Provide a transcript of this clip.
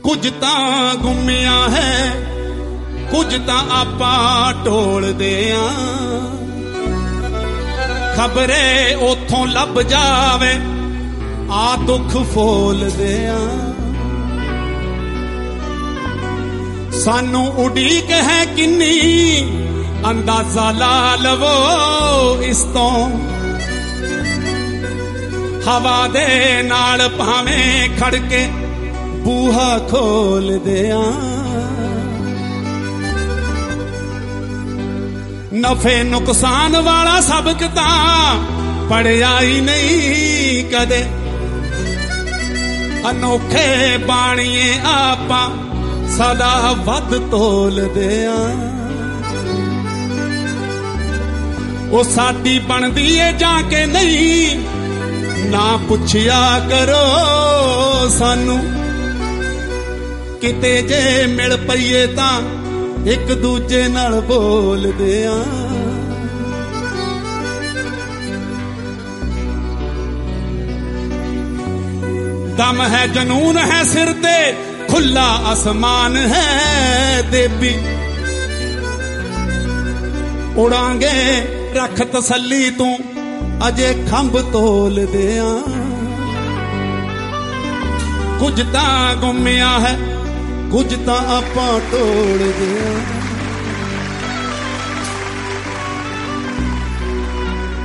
कुछ तां गुमिया है, कुछ तां आपां टोलदे आं। खबरे ओथों लभ जावे आ दुख फोलदे आं। सानू उड़ीक है किन्नी अंदाजा ला लवो इस तो। हवा दे नाल भावें खड़के बूहा खोल दिया। नफे नुकसान वाला सबक तां पढ़िया ही नहीं कदे। अनोखे बाणीए आपां सदा वध तोल दिया। ओ साडी बनदी है जाके नहीं, ना पुछया करो सानू। किते जे मिल पईए तां एक दूजे नाल बोलदे आं। दम है जनून है सिर ते, खुला आसमान है देवी। उड़ांगे रख तसल्ली तू अजे खंभ तोल दिया। कुछ तां गुमिया है, कुछ तां आपां टोल दिया।